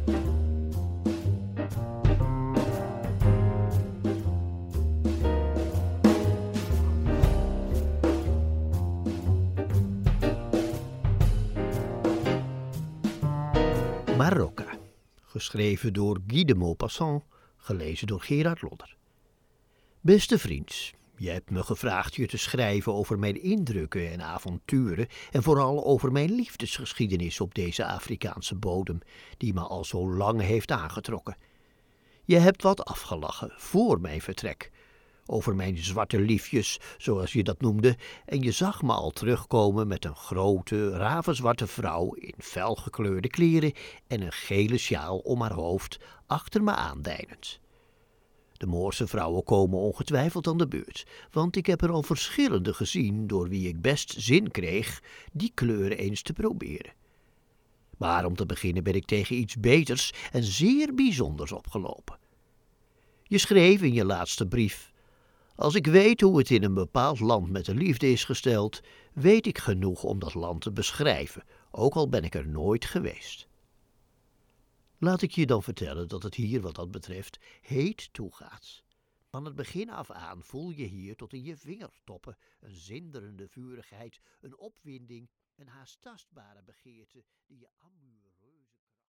Marokka, geschreven door Guy de Maupassant, gelezen door Gerard Lodder. Beste vriend, je hebt me gevraagd je te schrijven over mijn indrukken en avonturen en vooral over mijn liefdesgeschiedenis op deze Afrikaanse bodem, die me al zo lang heeft aangetrokken. Je hebt wat afgelachen voor mijn vertrek, over mijn zwarte liefjes, zoals je dat noemde, en je zag me al terugkomen met een grote, ravenzwarte vrouw in felgekleurde kleren en een gele sjaal om haar hoofd, achter me aandeinend. De Moorse vrouwen komen ongetwijfeld aan de beurt, want ik heb er al verschillende gezien door wie ik best zin kreeg die kleuren eens te proberen. Maar om te beginnen ben ik tegen iets beters en zeer bijzonders opgelopen. Je schreef in je laatste brief: als ik weet hoe het in een bepaald land met de liefde is gesteld, weet ik genoeg om dat land te beschrijven, ook al ben ik er nooit geweest. Laat ik je dan vertellen dat het hier wat dat betreft heet toegaat. Van het begin af aan voel je hier tot in je vingertoppen een zinderende vurigheid, een opwinding, een haast tastbare begeerte die je aanmuurt.